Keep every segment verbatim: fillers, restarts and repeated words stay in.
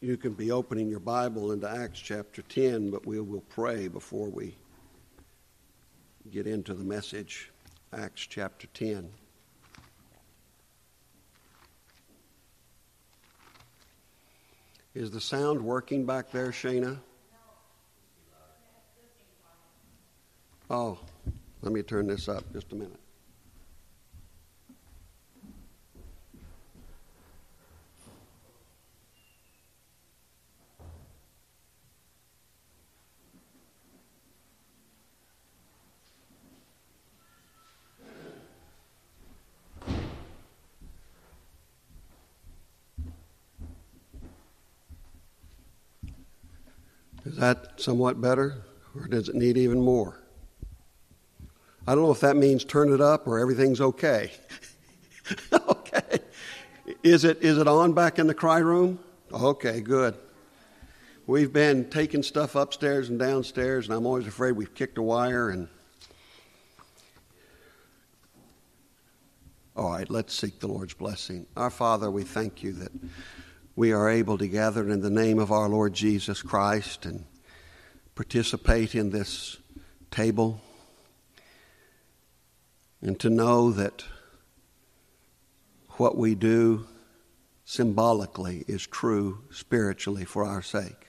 You can be opening your Bible into Acts chapter ten, but we will pray before we get into the message. Acts chapter ten. Is the sound working back there, Shana? Oh, let me turn this up just a minute. Is that somewhat better, or does it need even more? I don't know if that means turn it up or everything's okay. Okay. Is it is it on back in the cry room? Okay, good. We've been taking stuff upstairs and downstairs, and I'm always afraid we've kicked a wire. And all right, let's seek the Lord's blessing. Our Father, we thank you that we are able to gather in the name of our Lord Jesus Christ and participate in this table, and to know that what we do symbolically is true spiritually for our sake,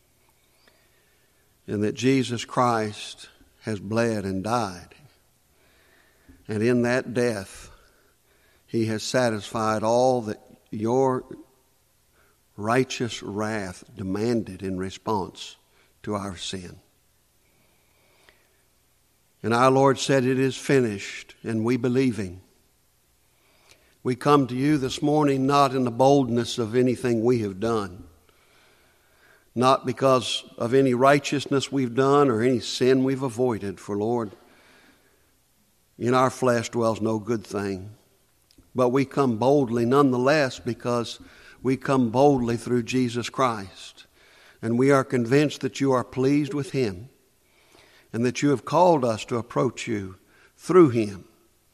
and that Jesus Christ has bled and died, and in that death he has satisfied all that your righteous wrath demanded in response to our sin. And our Lord said, "It is finished," and we believe Him. We come to you this morning not in the boldness of anything we have done, not because of any righteousness we've done or any sin we've avoided, for Lord, in our flesh dwells no good thing. But we come boldly nonetheless because we come boldly through Jesus Christ, and we are convinced that you are pleased with Him and that you have called us to approach you through Him.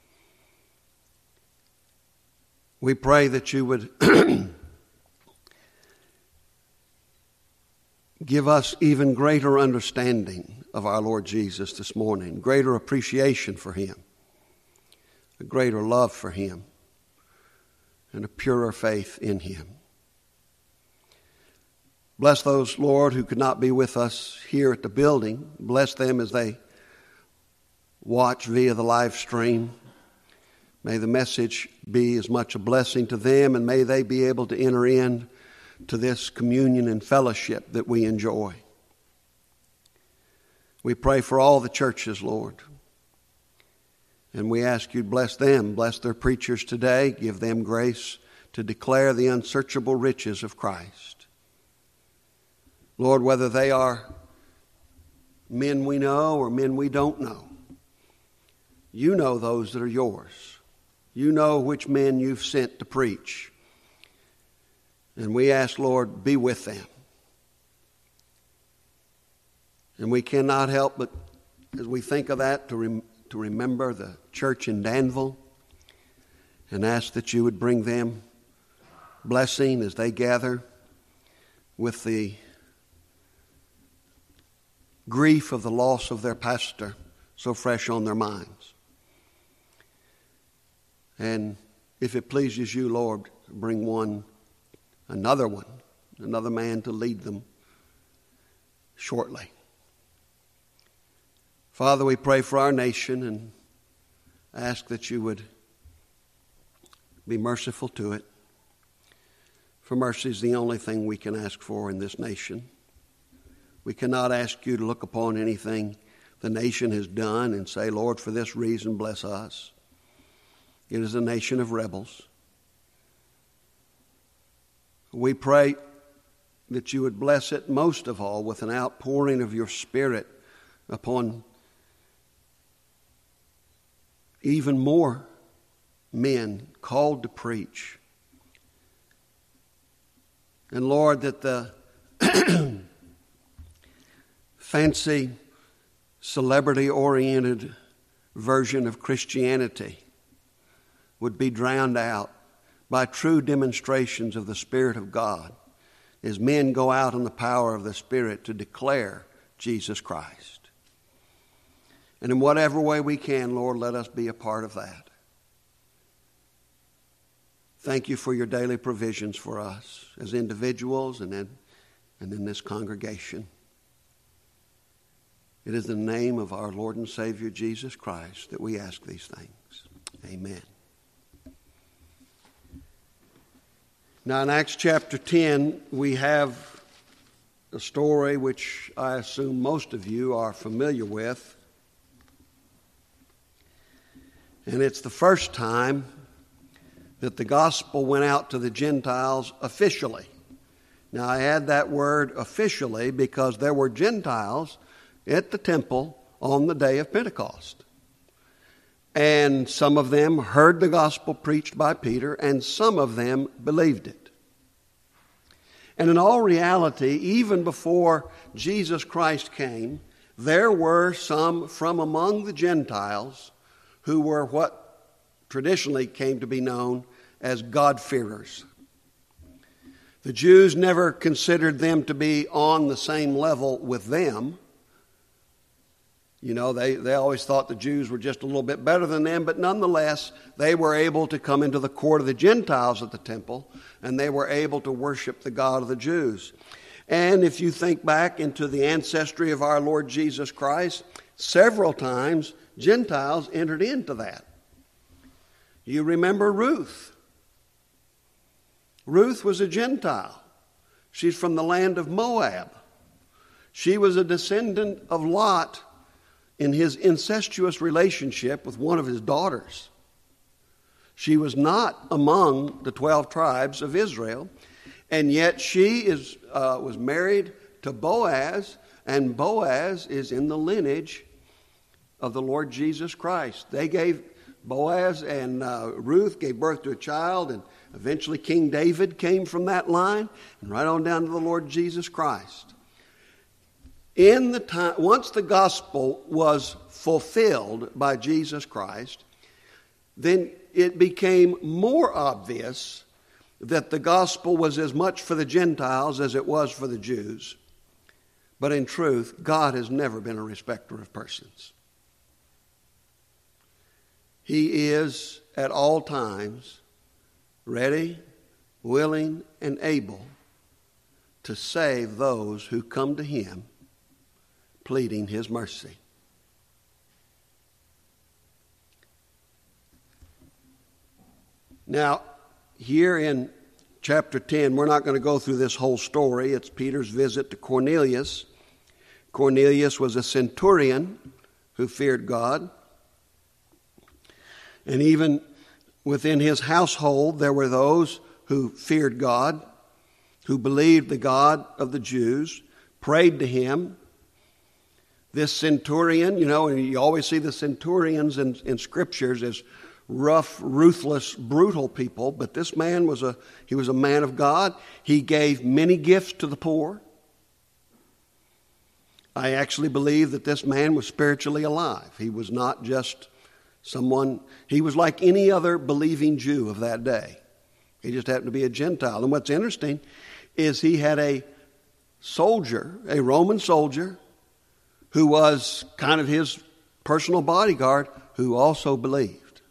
We pray that you would give us even greater understanding of our Lord Jesus this morning, greater appreciation for Him, a greater love for Him, and a purer faith in Him. Bless those, Lord, who could not be with us here at the building. Bless them as they watch via the live stream. May the message be as much a blessing to them, and may they be able to enter in to this communion and fellowship that we enjoy. We pray for all the churches, Lord, and we ask you to bless them, bless their preachers today, give them grace to declare the unsearchable riches of Christ. Lord, whether they are men we know or men we don't know, you know those that are yours. You know which men you've sent to preach. And we ask, Lord, be with them. And we cannot help but, as we think of that, to, rem- to remember the church in Danville and ask that you would bring them blessing as they gather with the grief of the loss of their pastor so fresh on their minds. And if it pleases you, Lord, bring one, another one, another man to lead them shortly. Father, we pray for our nation and ask that you would be merciful to it. For mercy is the only thing we can ask for in this nation. We cannot ask you to look upon anything the nation has done and say, Lord, for this reason, bless us. It is a nation of rebels. We pray that you would bless it most of all with an outpouring of your Spirit upon even more men called to preach. And Lord, that the fancy, celebrity-oriented version of Christianity would be drowned out by true demonstrations of the Spirit of God as men go out in the power of the Spirit to declare Jesus Christ. And in whatever way we can, Lord, let us be a part of that. Thank you for your daily provisions for us as individuals and in, and in this congregation. It is in the name of our Lord and Savior Jesus Christ that we ask these things. Amen. Now in Acts chapter ten, we have a story which I assume most of you are familiar with. And it's the first time that the gospel went out to the Gentiles officially. Now I add that word officially because there were Gentiles at the temple on the day of Pentecost. And some of them heard the gospel preached by Peter, and some of them believed it. And in all reality, even before Jesus Christ came, there were some from among the Gentiles who were what traditionally came to be known as God-fearers. The Jews never considered them to be on the same level with them. You know, they, they always thought the Jews were just a little bit better than them, but nonetheless, they were able to come into the court of the Gentiles at the temple, and they were able to worship the God of the Jews. And if you think back into the ancestry of our Lord Jesus Christ, several times Gentiles entered into that. You remember Ruth. Ruth was a Gentile. She's from the land of Moab. She was a descendant of Lot in his incestuous relationship with one of his daughters. She was not among the twelve tribes of Israel, and yet she is uh, was married to Boaz, and Boaz is in the lineage of the Lord Jesus Christ. They gave, Boaz and uh, Ruth gave birth to a child, and eventually King David came from that line, and right on down to the Lord Jesus Christ. In the time, once the gospel was fulfilled by Jesus Christ, then it became more obvious that the gospel was as much for the Gentiles as it was for the Jews. But in truth, God has never been a respecter of persons. He is at all times ready, willing, and able to save those who come to him pleading his mercy. Now, here in chapter ten, we're not going to go through this whole story. It's Peter's visit to Cornelius. Cornelius was a centurion who feared God. And even within his household, there were those who feared God, who believed the God of the Jews, prayed to him. This centurion, you know, and you always see the centurions in, in scriptures as rough, ruthless, brutal people, but this man was a, he was a man of God. He gave many gifts to the poor. I actually believe that this man was spiritually alive. He was not just someone, he was like any other believing Jew of that day. He just happened to be a Gentile. And what's interesting is he had a soldier, a Roman soldier, who was kind of his personal bodyguard, who also believed.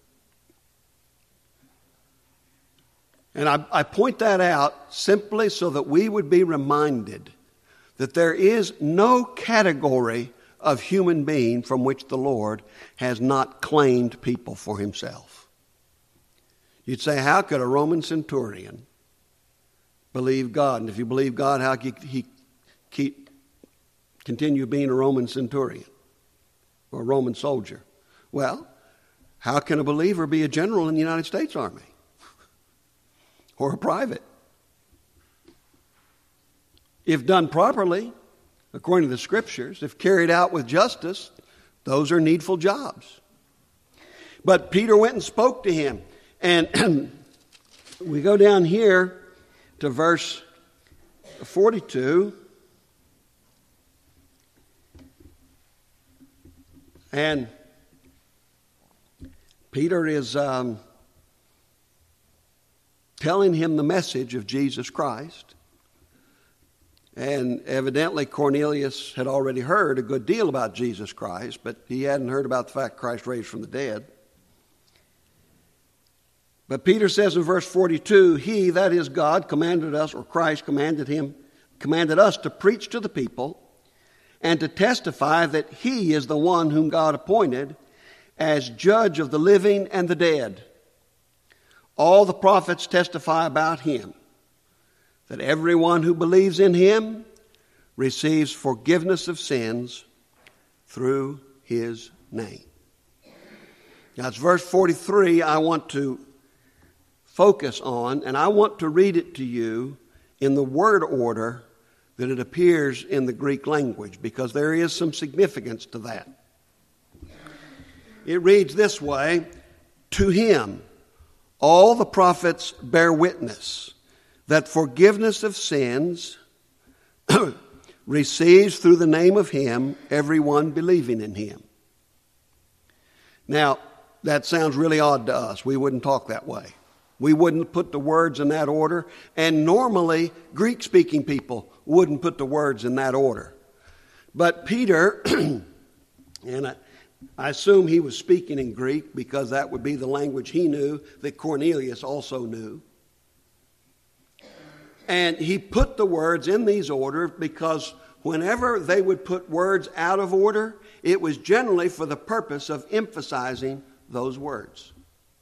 And I, I point that out simply so that we would be reminded that there is no category of human being from which the Lord has not claimed people for himself. You'd say, how could a Roman centurion believe God? And if you believe God, how could he keep, continue being a Roman centurion or a Roman soldier? Well, how can a believer be a general in the United States Army or a private? If done properly, according to the Scriptures, if carried out with justice, those are needful jobs. But Peter went and spoke to him. And we go down here to verse forty-two. And Peter is um, telling him the message of Jesus Christ. And evidently Cornelius had already heard a good deal about Jesus Christ, but he hadn't heard about the fact Christ raised from the dead. But Peter says in verse forty-two, he, that is God, commanded us, or Christ commanded him, commanded us to preach to the people and to testify that he is the one whom God appointed as judge of the living and the dead. All the prophets testify about him, that everyone who believes in him receives forgiveness of sins through his name. Now it's verse forty-three I want to focus on, and I want to read it to you in the word order that it appears in the Greek language, because there is some significance to that. It reads this way: to him all the prophets bear witness that forgiveness of sins receives through the name of him everyone believing in him. Now, that sounds really odd to us. We wouldn't talk that way. We wouldn't put the words in that order, and normally Greek-speaking people wouldn't put the words in that order. But Peter, and I, I assume he was speaking in Greek because that would be the language he knew, that Cornelius also knew. And he put the words in these order because whenever they would put words out of order, it was generally for the purpose of emphasizing those words.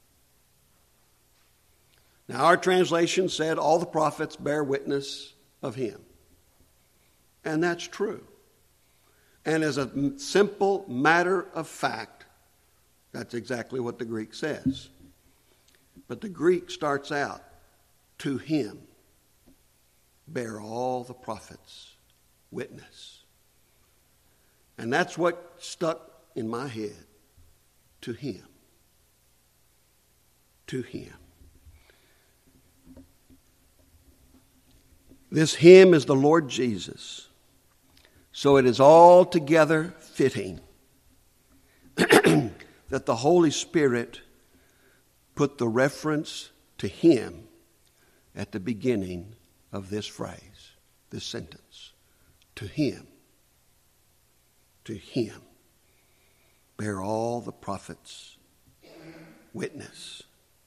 Now, our translation said all the prophets bear witness of him. And that's true. And as a simple matter of fact, that's exactly what the Greek says. But the Greek starts out, to him bear all the prophets witness. And that's what stuck in my head. To him. To him. This him is the Lord Jesus. So it is altogether fitting that the Holy Spirit put the reference to him at the beginning of this phrase, this sentence. To him, to him, bear all the prophets witness.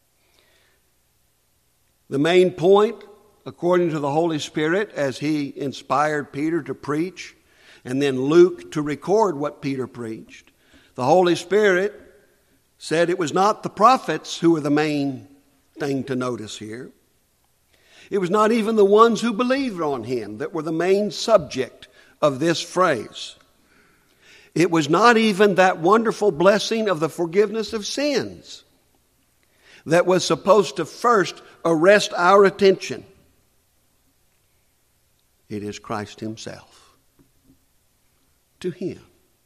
The main point, according to the Holy Spirit, as he inspired Peter to preach, and then Luke to record what Peter preached, the Holy Spirit said it was not the prophets who were the main thing to notice here. It was not even the ones who believed on him that were the main subject of this phrase. It was not even that wonderful blessing of the forgiveness of sins that was supposed to first arrest our attention. It is Christ himself. To him.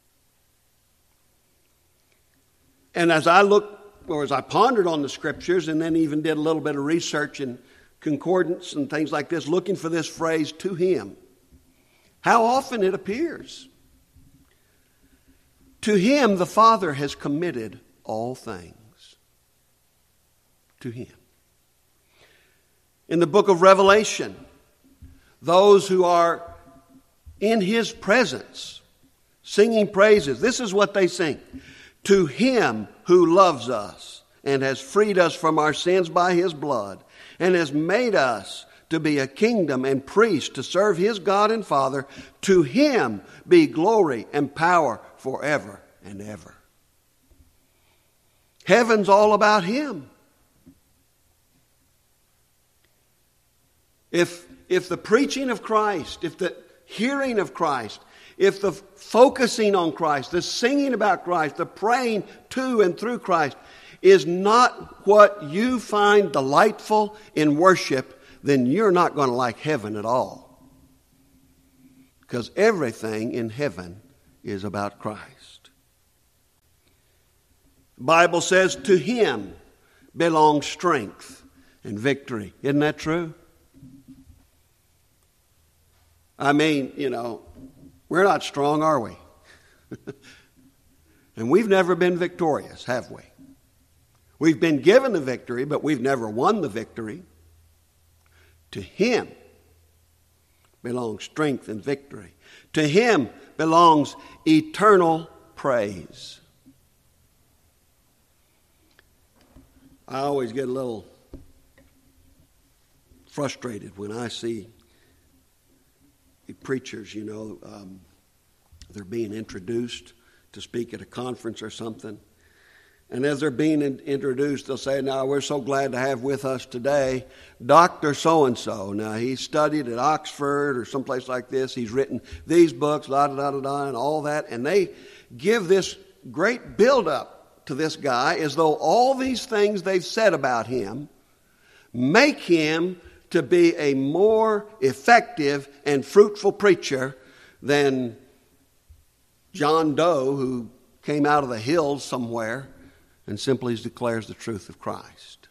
And as I looked, or as I pondered on the scriptures, and then even did a little bit of research in concordance and things like this, looking for this phrase, to him, how often it appears. To him the Father has committed all things. To him. In the book of Revelation, those who are in his presence, singing praises, this is what they sing. To him who loves us and has freed us from our sins by his blood and has made us to be a kingdom and priests to serve his God and Father, to him be glory and power forever and ever. Heaven's all about him. If, if the preaching of Christ, if the hearing of Christ, if the focusing on Christ, the singing about Christ, the praying to and through Christ is not what you find delightful in worship, then you're not going to like heaven at all. Because everything in heaven is about Christ. The Bible says to him belongs strength and victory. Isn't that true? I mean, you know, we're not strong, are we? And we've never been victorious, have we? We've been given the victory, but we've never won the victory. To him belongs strength and victory. To him belongs eternal praise. I always get a little frustrated when I see preachers, you know, um, they're being introduced to speak at a conference or something. And as they're being in, introduced, they'll say, now, we're so glad to have with us today Doctor So-and-so. Now, he studied at Oxford or someplace like this. He's written these books, da-da-da-da-da, and all that. And they give this great build-up to this guy as though all these things they've said about him make him to be a more effective and fruitful preacher than John Doe, who came out of the hills somewhere and simply declares the truth of Christ.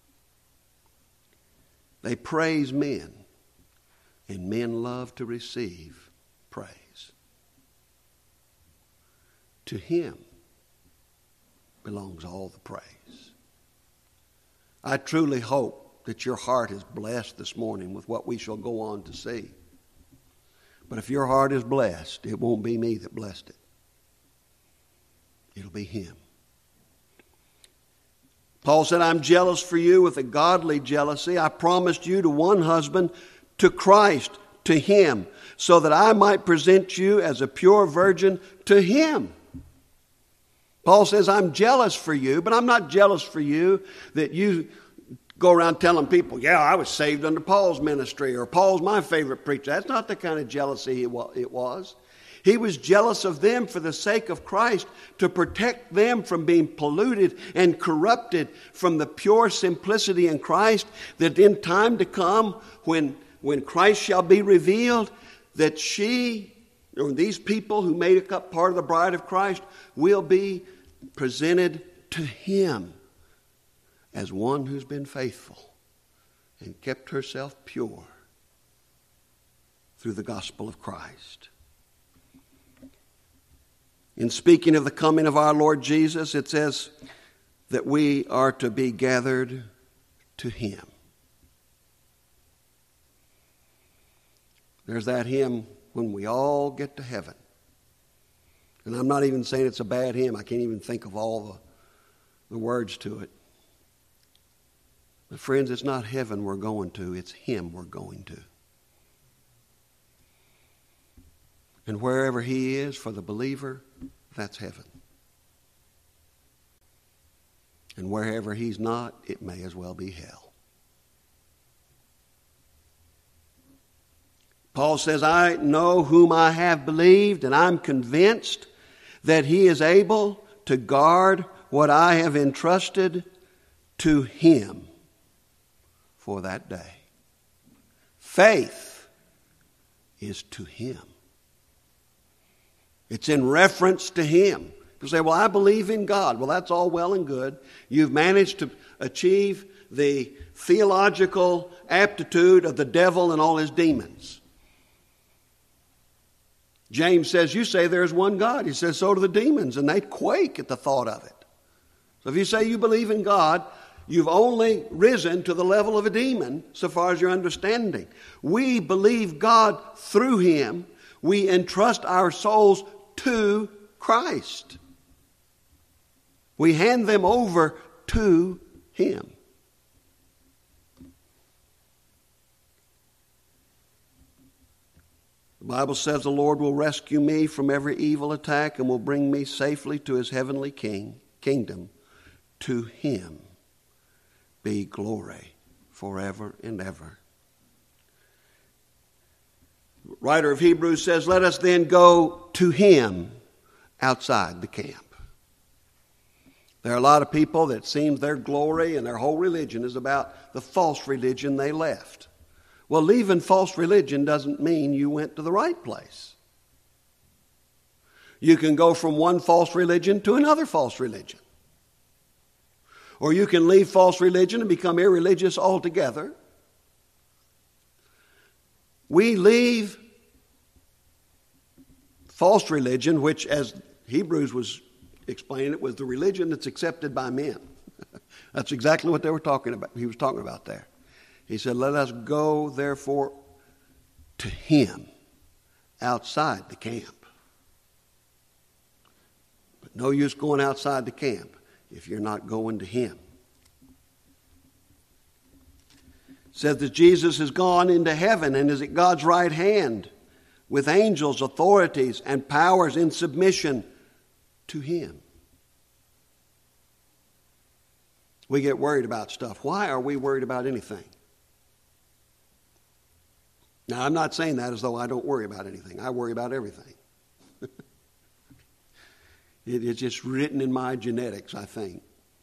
They praise men, and men love to receive praise. To him belongs all the praise. I truly hope that your heart is blessed this morning with what we shall go on to see. But if your heart is blessed, it won't be me that blessed it. It'll be him. Paul said, I'm jealous for you with a godly jealousy. I promised you to one husband, to Christ, to him, so that I might present you as a pure virgin to him. Paul says, I'm jealous for you, but I'm not jealous for you that you go around telling people, yeah, I was saved under Paul's ministry, or Paul's my favorite preacher. That's not the kind of jealousy it was. He was jealous of them for the sake of Christ, to protect them from being polluted and corrupted from the pure simplicity in Christ, that in time to come, when, when Christ shall be revealed, that she, or these people who made up part of the bride of Christ, will be presented to him as one who's been faithful and kept herself pure through the gospel of Christ. In speaking of the coming of our Lord Jesus, it says that we are to be gathered to him. There's that hymn, when we all get to heaven. And I'm not even saying it's a bad hymn. I can't even think of all the, the words to it. But friends, it's not heaven we're going to, it's him we're going to. And wherever he is for the believer, that's heaven. And wherever he's not, it may as well be hell. Paul says, I know whom I have believed, and I'm convinced that he is able to guard what I have entrusted to him for that day. Faith is to him. It's in reference to him. You say, well, I believe in God. Well, that's all well and good. You've managed to achieve the theological aptitude of the devil and all his demons. James says, you say there is one God. He says, so do the demons, and they quake at the thought of it. So if you say you believe in God, you've only risen to the level of a demon so far as your understanding. We believe God through him. We entrust our souls to Christ. We hand them over to him. The Bible says the Lord will rescue me from every evil attack and will bring me safely to his heavenly king, kingdom. To him be glory forever and ever. The writer of Hebrews says, let us then go to him outside the camp. There are a lot of people that seem their glory and their whole religion is about the false religion they left. Well, leaving false religion doesn't mean you went to the right place. You can go from one false religion to another false religion. Or you can leave false religion and become irreligious altogether. We leave false religion, which, as Hebrews was explaining it, was the religion that's accepted by men. That's exactly what they were talking about. He was talking about there. He said, let us go, therefore, to Him outside the camp. But no use going outside the camp if you're not going to Him. It says that Jesus has gone into heaven and is at God's right hand with angels, authorities, and powers in submission to Him. We get worried about stuff. Why are we worried about anything? Now, I'm not saying that as though I don't worry about anything. I worry about everything. it, it's just written in my genetics, I think.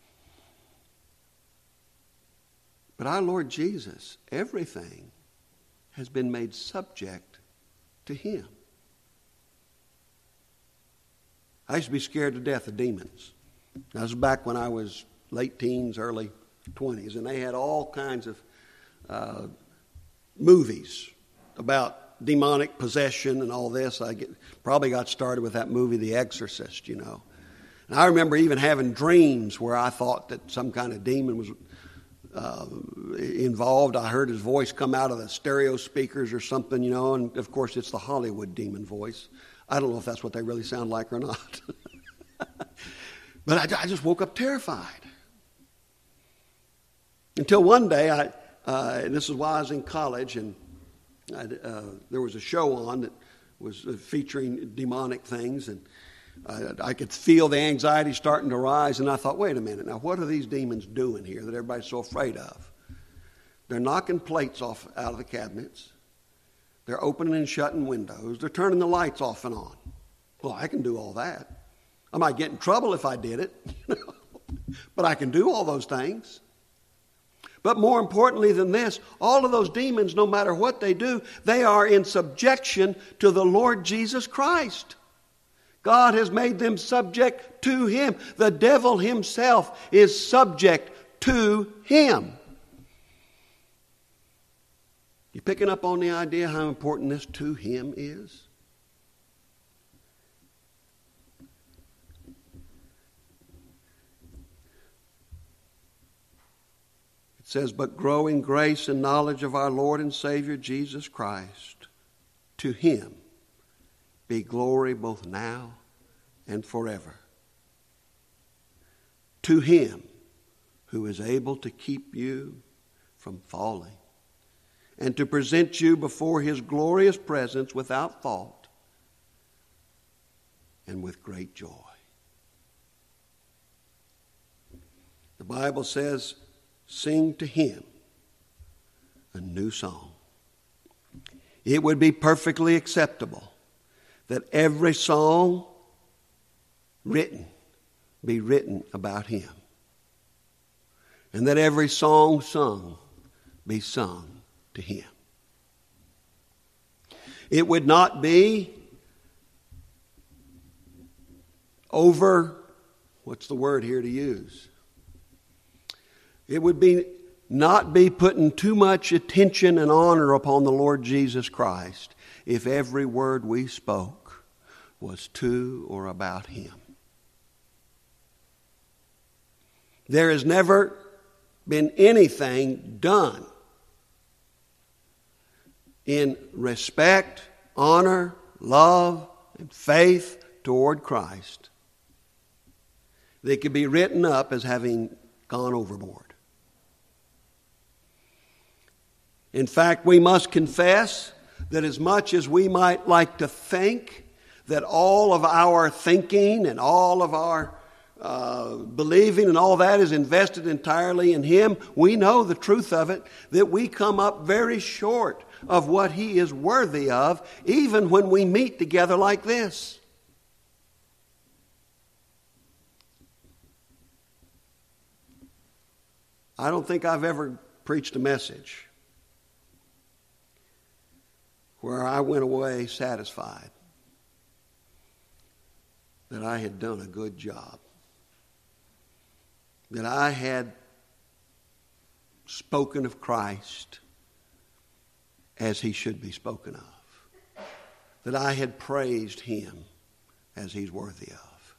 But our Lord Jesus, everything has been made subject to Him. I used to be scared to death of demons. That was back when I was late teens, early twenties, and they had all kinds of uh, movies about demonic possession and all this. I get, probably got started with that movie, The Exorcist, you know. And I remember even having dreams where I thought that some kind of demon was uh, involved. I heard his voice come out of the stereo speakers or something, you know, and of course it's the Hollywood demon voice. I don't know if that's what they really sound like or not. But I, I just woke up terrified. Until one day, I, uh, and this is while I was in college, and I, uh, there was a show on that was featuring demonic things, and I, I could feel the anxiety starting to rise, and I thought, wait a minute, now what are these demons doing here that everybody's so afraid of? They're knocking plates off out of the cabinets. They're opening and shutting windows. They're turning the lights off and on. Well, I can do all that. I might get in trouble if I did it, but I can do all those things. But more importantly than this, all of those demons, no matter what they do, they are in subjection to the Lord Jesus Christ. God has made them subject to Him. The devil himself is subject to Him. You picking up on the idea how important this to Him is? It says, but grow in grace and knowledge of our Lord and Savior Jesus Christ. To Him be glory both now and forever. To Him who is able to keep you from falling and to present you before His glorious presence without fault and with great joy. The Bible says, sing to Him a new song. It would be perfectly acceptable that every song written be written about Him, and that every song sung be sung to Him. It would not be over, what's the word here to use? It would be not be putting too much attention and honor upon the Lord Jesus Christ if every word we spoke was to or about Him. There has never been anything done in respect, honor, love, and faith toward Christ that could be written up as having gone overboard. In fact, we must confess that as much as we might like to think that all of our thinking and all of our uh, believing and all that is invested entirely in Him, we know the truth of it, that we come up very short of what He is worthy of, even when we meet together like this. I don't think I've ever preached a message where I went away satisfied that I had done a good job, that I had spoken of Christ as He should be spoken of, that I had praised Him as He's worthy of.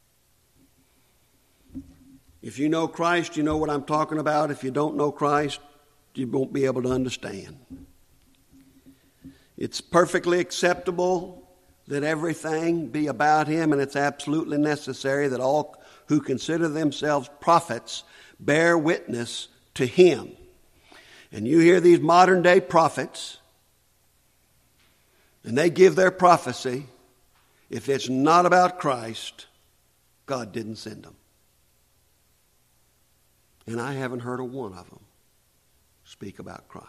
If you know Christ, you know what I'm talking about. If you don't know Christ, you won't be able to understand. It's perfectly acceptable that everything be about him, and it's absolutely necessary that all who consider themselves prophets bear witness to him. And you hear these modern day prophets, and they give their prophecy. If it's not about Christ, God didn't send them. And I haven't heard of one of them speak about Christ.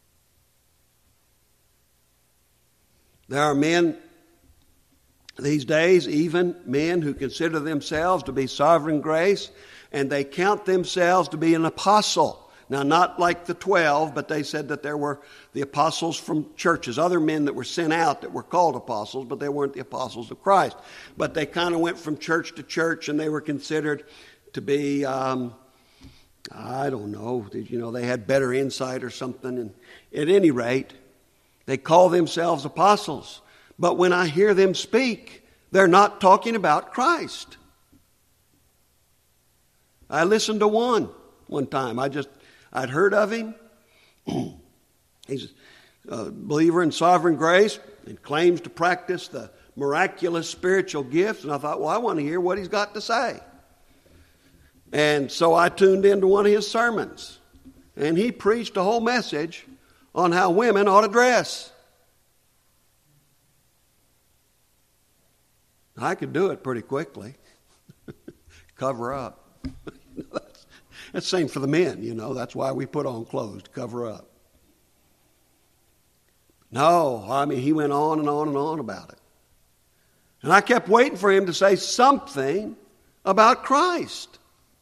There are men these days, even men who consider themselves to be sovereign grace, and they count themselves to be an apostle. Now, not like the twelve, but they said that there were the apostles from churches, other men that were sent out that were called apostles, but they weren't the apostles of Christ. But they kind of went from church to church, and they were considered to be, um, I don't know, you know, they had better insight or something. And at any rate, they call themselves apostles. But when I hear them speak, they're not talking about Christ. I listened to one one time. I just, I'd heard of him. He's a believer in sovereign grace and claims to practice the miraculous spiritual gifts. And I thought, well, I want to hear what he's got to say. And so I tuned into one of his sermons. And he preached a whole message on how women ought to dress. I could do it pretty quickly. Cover up. that's, that's the same for the men, you know. That's why we put on clothes, to cover up. No, I mean, he went on and on and on about it. And I kept waiting for him to say something about Christ.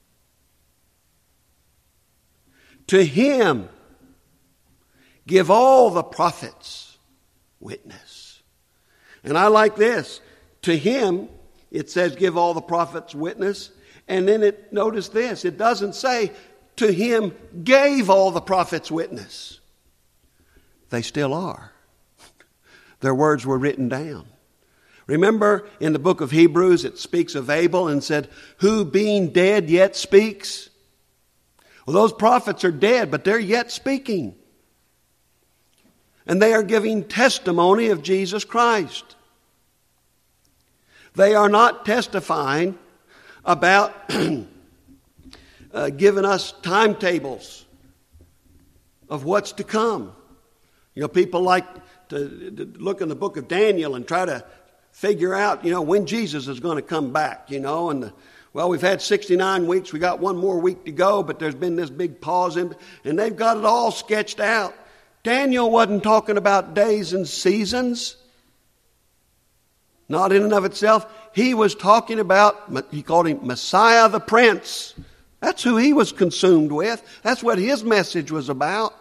To him give all the prophets witness. And I like this. To him, it says, give all the prophets witness. And then it, notice this, it doesn't say, to him gave all the prophets witness. They still are. Their words were written down. Remember in the book of Hebrews, it speaks of Abel and said, who being dead yet speaks? Well, those prophets are dead, but they're yet speaking. And they are giving testimony of Jesus Christ. They are not testifying about uh, giving us timetables of what's to come. You know, people like to, to look in the book of Daniel and try to figure out, you know, when Jesus is going to come back, you know. And, the, well, we've had sixty-nine weeks. We got one more week to go, but there's been this big pause, in, and they've got it all sketched out. Daniel wasn't talking about days and seasons. Not in and of itself. He was talking about, he called him Messiah the Prince. That's who he was consumed with. That's what his message was about.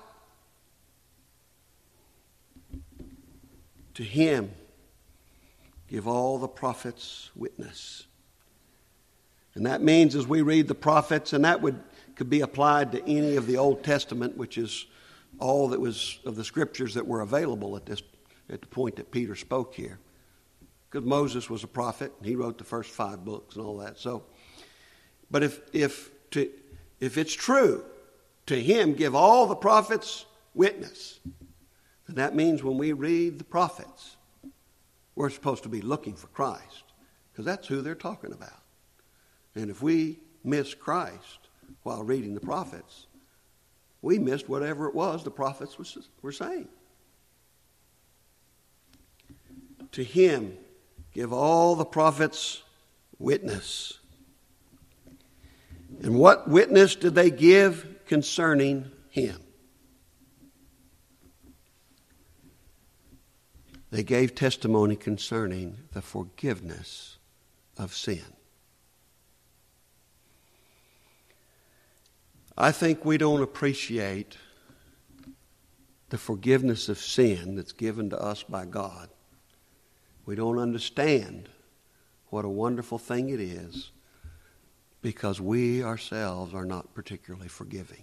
To him, give all the prophets witness. And that means as we read the prophets, and that would could be applied to any of the Old Testament, which is all that was of the scriptures that were available at this at the point that Peter spoke here. Because Moses was a prophet, and he wrote the first five books and all that. So, but if if to if it's true, to him give all the prophets witness, then that means when we read the prophets, we're supposed to be looking for Christ, because that's who they're talking about. And if we miss Christ while reading the prophets, we missed whatever it was the prophets was, were saying. To him give all the prophets witness. And what witness did they give concerning him? They gave testimony concerning the forgiveness of sin. I think we don't appreciate the forgiveness of sin that's given to us by God. We don't understand what a wonderful thing it is because we ourselves are not particularly forgiving.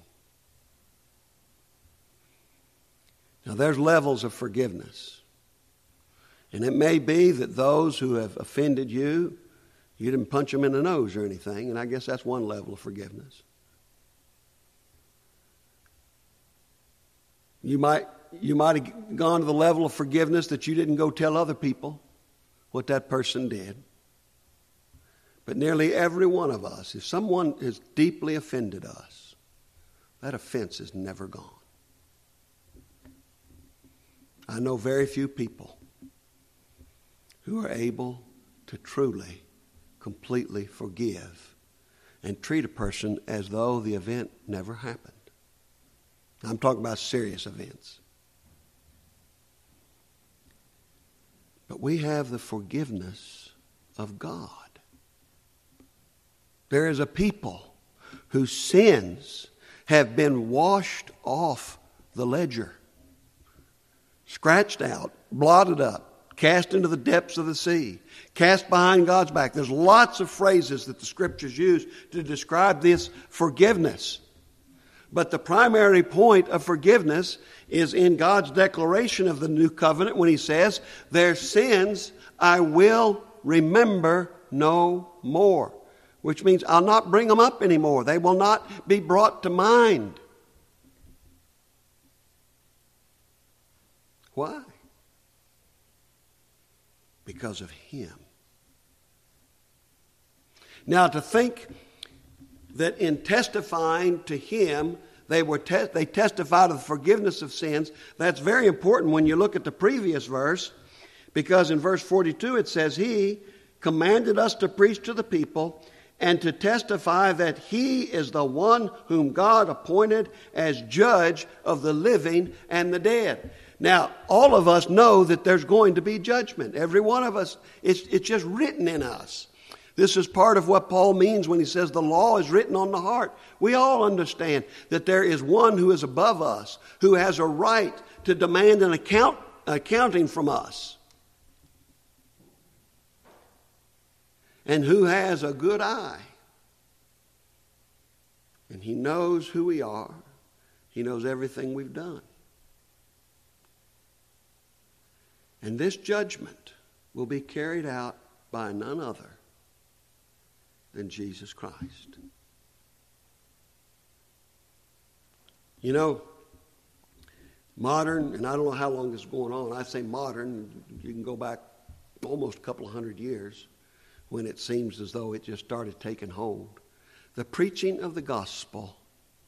Now, there's levels of forgiveness. And it may be that those who have offended you, you didn't punch them in the nose or anything, and I guess that's one level of forgiveness. You might you might have gone to the level of forgiveness that you didn't go tell other people what that person did. But nearly every one of us, if someone has deeply offended us, that offense is never gone. I know very few people who are able to truly, completely forgive and treat a person as though the event never happened. I'm talking about serious events. But we have the forgiveness of God. There is a people whose sins have been washed off the ledger, scratched out, blotted up, cast into the depths of the sea, cast behind God's back. There's lots of phrases that the Scriptures use to describe this forgiveness. But the primary point of forgiveness is in God's declaration of the new covenant when He says, their sins I will remember no more. Which means I'll not bring them up anymore. They will not be brought to mind. Why? Because of Him. Now, to think that in testifying to Him, they were te- they testified of the forgiveness of sins, that's very important when you look at the previous verse, because in verse forty-two it says, He commanded us to preach to the people and to testify that He is the one whom God appointed as judge of the living and the dead. Now, all of us know that there's going to be judgment. Every one of us, it's, it's just written in us. This is part of what Paul means when he says the law is written on the heart. We all understand that there is one who is above us, who has a right to demand an account, accounting from us. And who has a good eye. And He knows who we are. He knows everything we've done. And this judgment will be carried out by none other than Jesus Christ. You know, modern, and I don't know how long this is going on. I say modern, you can go back almost a couple of hundred years, when it seems as though it just started taking hold. The preaching of the gospel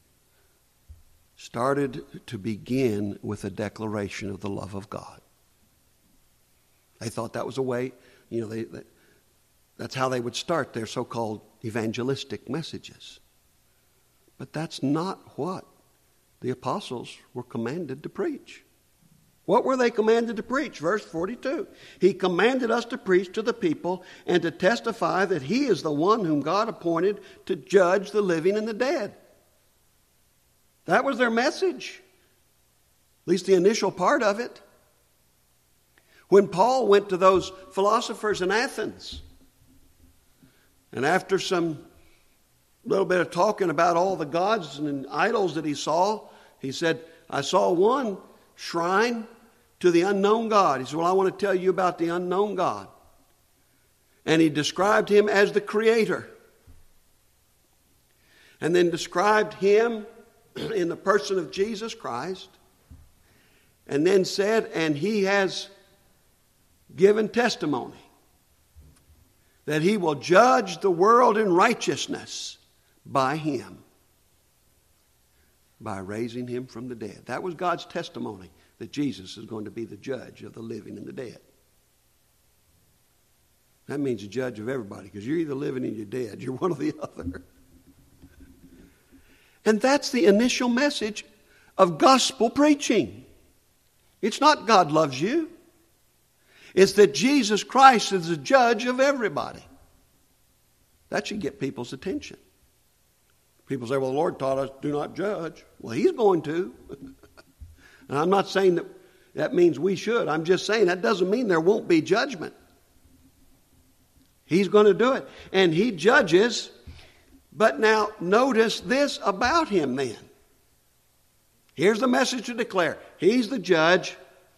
started to begin with a declaration of the love of God. They thought that was a way, you know, they, they, that's how they would start their so-called evangelistic messages. But that's not what the apostles were commanded to preach. What were they commanded to preach? Verse forty-two. He commanded us to preach to the people and to testify that He is the one whom God appointed to judge the living and the dead. That was their message. At least the initial part of it. When Paul went to those philosophers in Athens, and after some little bit of talking about all the gods and idols that he saw, he said, I saw one shrine to the unknown God. He said, well, I want to tell you about the unknown God. And he described Him as the Creator. And then described Him in the person of Jesus Christ. And then said, and He has given testimony that He will judge the world in righteousness by Him, by raising Him from the dead. That was God's testimony, that Jesus is going to be the judge of the living and the dead. That means the judge of everybody, because you're either living or you're dead. You're one or the other. And that's the initial message of gospel preaching. It's not God loves you. It's that Jesus Christ is the judge of everybody. That should get people's attention. People say, well, the Lord taught us do not judge. Well, He's going to. And I'm not saying that that means we should. I'm just saying that doesn't mean there won't be judgment. He's going to do it. And He judges. But now notice this about Him then. Here's the message to declare. He's the judge.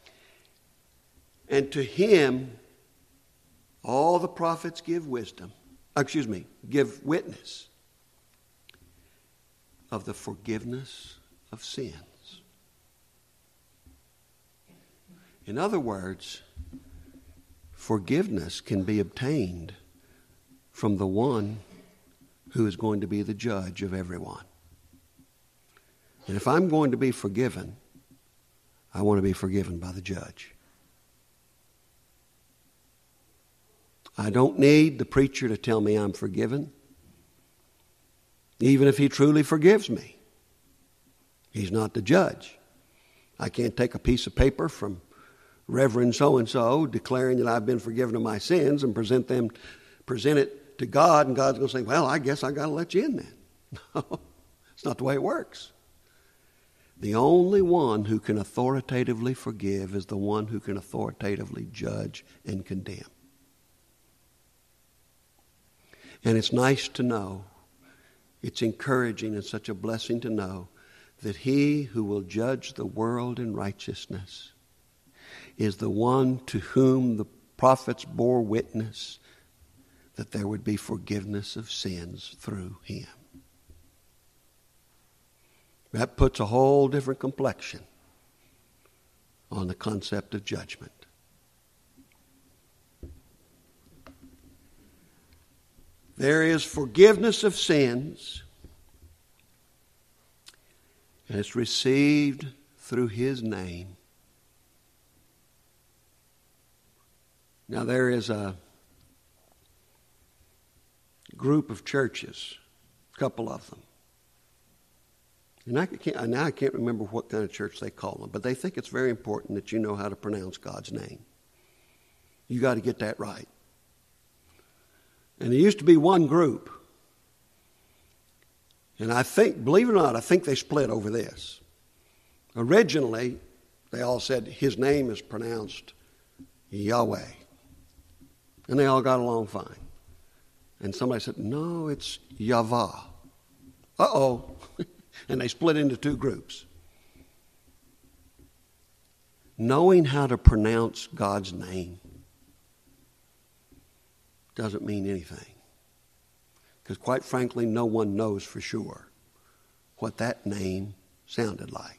And to Him, all the prophets give wisdom. Excuse me, give witness of the forgiveness of sins. In other words, forgiveness can be obtained from the one who is going to be the judge of everyone. And if I'm going to be forgiven, I want to be forgiven by the judge. I don't need the preacher to tell me I'm forgiven, even if he truly forgives me. He's not the judge. I can't take a piece of paper from Reverend so-and-so declaring that I've been forgiven of my sins and present them, present it to God, and God's going to say, well, I guess I got to let you in then. No, it's not the way it works. The only one who can authoritatively forgive is the one who can authoritatively judge and condemn. And it's nice to know, it's encouraging and such a blessing to know that he who will judge the world in righteousness is the one to whom the prophets bore witness that there would be forgiveness of sins through him. That puts a whole different complexion on the concept of judgment. There is forgiveness of sins, and it's received through his name. Now there is a group of churches, a couple of them. And I can't, now I can't remember what kind of church they call them, but they think it's very important that you know how to pronounce God's name. You got to get that right. And there used to be one group, and I think, believe it or not, I think they split over this. Originally, they all said his name is pronounced Yahweh. And they all got along fine. And somebody said, no, it's Yahweh. Uh-oh. And they split into two groups. Knowing how to pronounce God's name doesn't mean anything. Because quite frankly, no one knows for sure what that name sounded like.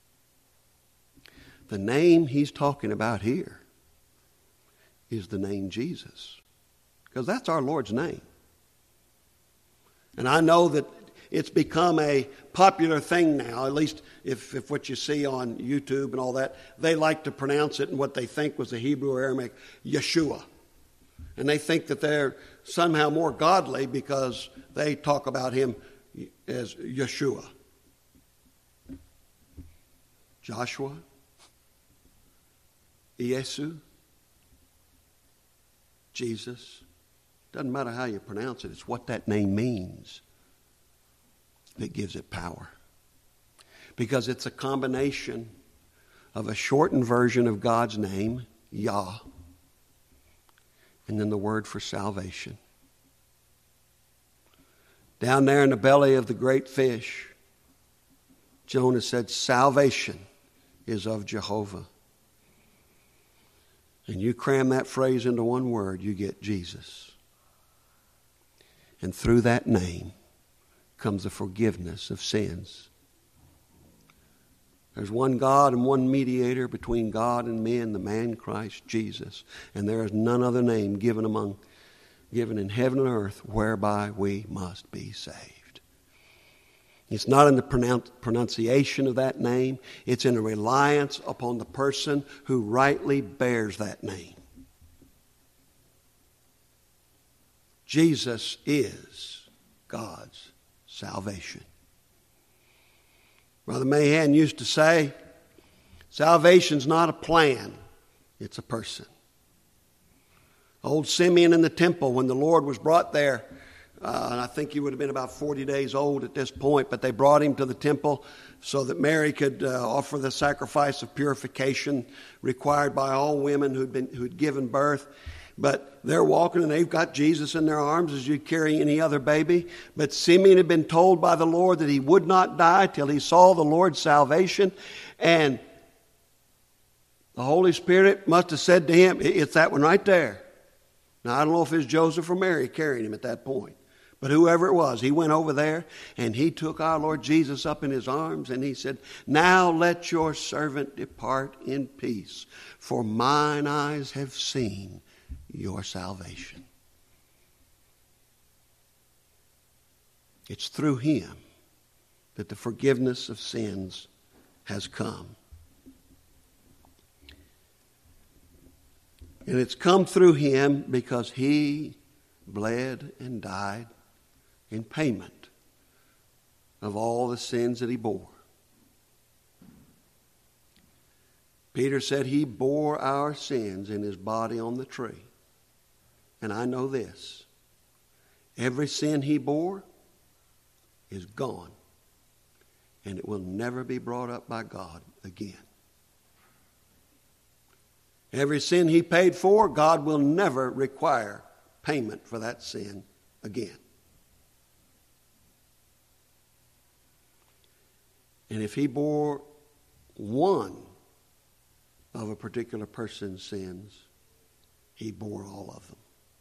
The name he's talking about here is the name Jesus. Because that's our Lord's name. And I know that it's become a popular thing now, at least if, if what you see on YouTube and all that, they like to pronounce it in what they think was the Hebrew or Aramaic, Yeshua. And they think that they're somehow more godly because they talk about him as Yeshua. Joshua, Yesu, Jesus. Doesn't matter how you pronounce it, it's what that name means that gives it power. Because it's a combination of a shortened version of God's name, Yah, and then the word for salvation. Down there in the belly of the great fish, Jonah said, salvation is of Jehovah. And you cram that phrase into one word, you get Jesus. And through that name comes the forgiveness of sins. There's one God and one mediator between God and men, the man Christ Jesus. And there is none other name given among, given in heaven and earth whereby we must be saved. It's not in the pronounce, pronunciation of that name. It's in a reliance upon the person who rightly bears that name. Jesus is God's salvation. Brother Mahan used to say, salvation's not a plan, it's a person. Old Simeon in the temple, when the Lord was brought there, uh, and I think he would have been about forty days old at this point, but they brought him to the temple so that Mary could uh, offer the sacrifice of purification required by all women who'd been who'd given birth. But they're walking and they've got Jesus in their arms as you'd carry any other baby. But Simeon had been told by the Lord that he would not die till he saw the Lord's salvation. And the Holy Spirit must have said to him, it's that one right there. Now, I don't know if it's Joseph or Mary carrying him at that point. But whoever it was, he went over there and he took our Lord Jesus up in his arms and he said, "Now let your servant depart in peace, for mine eyes have seen your salvation." It's through him that the forgiveness of sins has come. And it's come through him because he bled and died in payment of all the sins that he bore. Peter said he bore our sins in his body on the tree. And I know this: every sin he bore is gone, and it will never be brought up by God again. Every sin he paid for, God will never require payment for that sin again. And if he bore one of a particular person's sins, he bore all of them.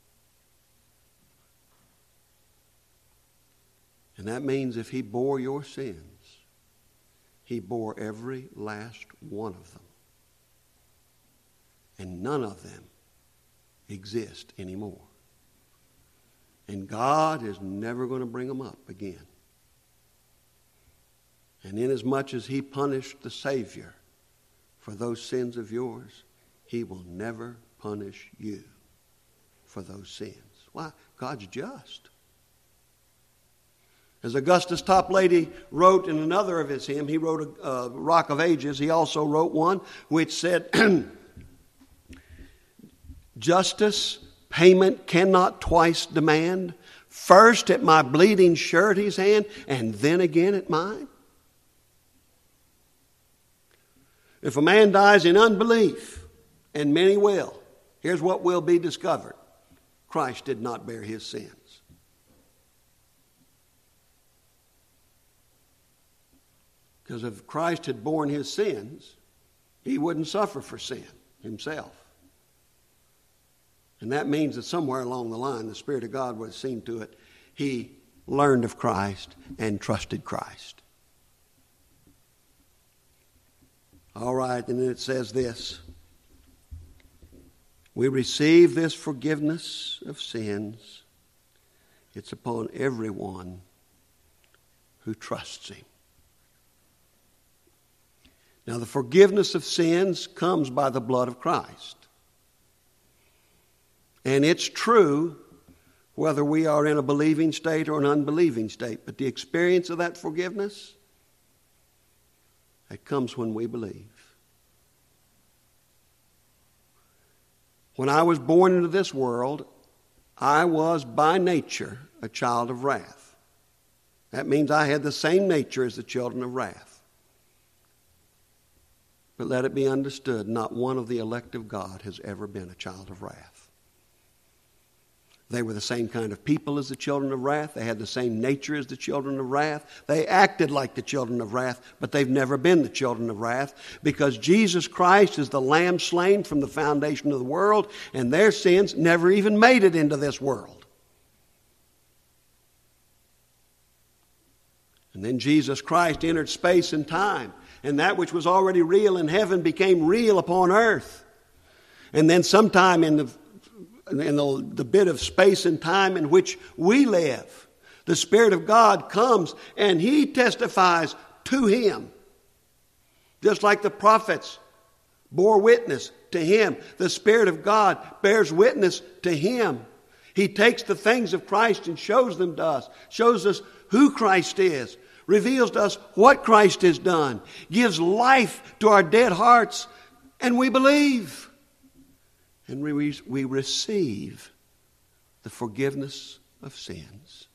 And that means if he bore your sins, he bore every last one of them. And none of them exist anymore. And God is never going to bring them up again. And inasmuch as he punished the Savior for those sins of yours, he will never punish you for those sins. Why? God's just. As Augustus Toplady wrote in another of his hymns, he wrote a, a Rock of Ages. He also wrote one which said, "Justice payment cannot twice demand, first at my bleeding surety's hand, and then again at mine." If a man dies in unbelief, and many will, here's what will be discovered: Christ did not bear his sins. Because if Christ had borne his sins, he wouldn't suffer for sin himself. And that means that somewhere along the line, the Spirit of God would have seen to it, he learned of Christ and trusted Christ. All right, and then it says this: we receive this forgiveness of sins. It's upon everyone who trusts him. Now, the forgiveness of sins comes by the blood of Christ. And it's true whether we are in a believing state or an unbelieving state. But the experience of that forgiveness, it comes when we believe. When I was born into this world, I was by nature a child of wrath. That means I had the same nature as the children of wrath. But let it be understood, not one of the elect of God has ever been a child of wrath. They were the same kind of people as the children of wrath. They had the same nature as the children of wrath. They acted like the children of wrath, but they've never been the children of wrath, because Jesus Christ is the Lamb slain from the foundation of the world, and their sins never even made it into this world. And then Jesus Christ entered space and time, and that which was already real in heaven became real upon earth. And then sometime in the in the, the bit of space and time in which we live, the Spirit of God comes and he testifies to him. Just like the prophets bore witness to him, the Spirit of God bears witness to him. He takes the things of Christ and shows them to us, shows us who Christ is, reveals to us what Christ has done, gives life to our dead hearts, and we believe. And we, we receive the forgiveness of sins.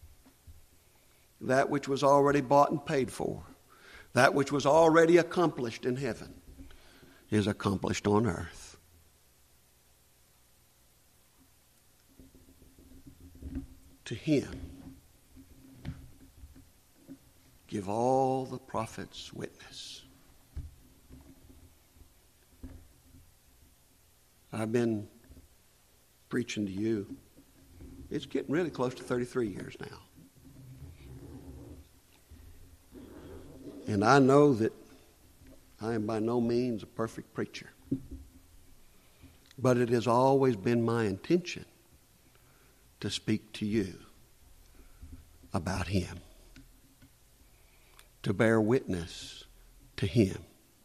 That which was already bought and paid for, that which was already accomplished in heaven, is accomplished on earth. To him give all the prophets witness. I've been preaching to you It's getting really close to thirty-three years now. And I know that I am by no means a perfect preacher. But it has always been my intention to speak to you about Him, to bear witness to Him.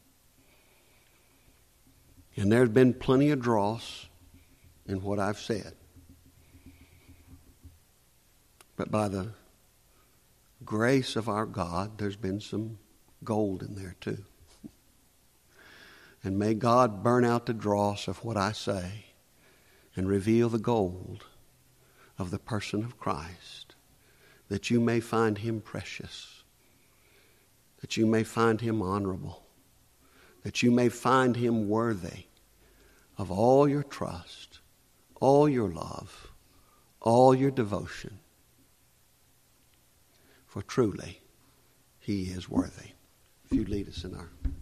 And there's been plenty of dross in what I've said. But by the grace of our God, there's been some gold in there too. And may God burn out the dross of what I say and reveal the gold of the person of Christ, that you may find Him precious, that you may find Him honorable, that you may find Him worthy of all your trust, all your love, all your devotion. For truly, He is worthy. If you lead us in our